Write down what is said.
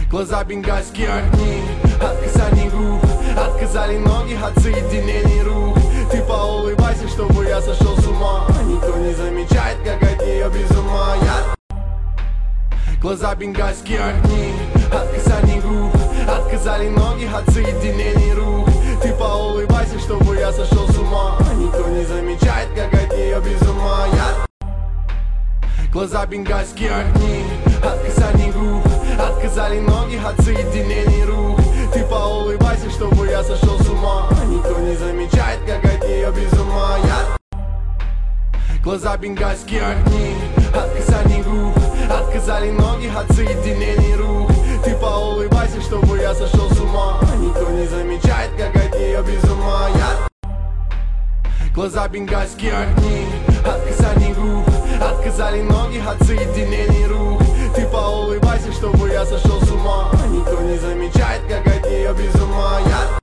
Глаза бенгальские огни от касаний губ, отказали ноги от соединений рук. Ты поулыбайся, чтобы я сошел с ума. Никто не замечает, как от нее без ума я. Глаза бенгальские огни от касаний губ, отказали ноги от соединений рук. Ты поулыбайся, чтобы я сошел с ума. Никто не замечает, как от нее без ума я. Глаза бенгальские огни от касаний губ, отказали ноги от соединений рук. Ты поулыбайся, чтобы я сошел с ума. Никто не замечает, как от нее без ума я. Глаза бенгальские огни от касаний губ, отказали ноги от соединений рук. Ты поулыбайся, чтобы я сошел с ума. Никто не замечает, как от нее без ума я. Глаза бенгальские огни от касаний губ, отказали ноги от соединений рук. Ты поулыбайся, чтобы я сошел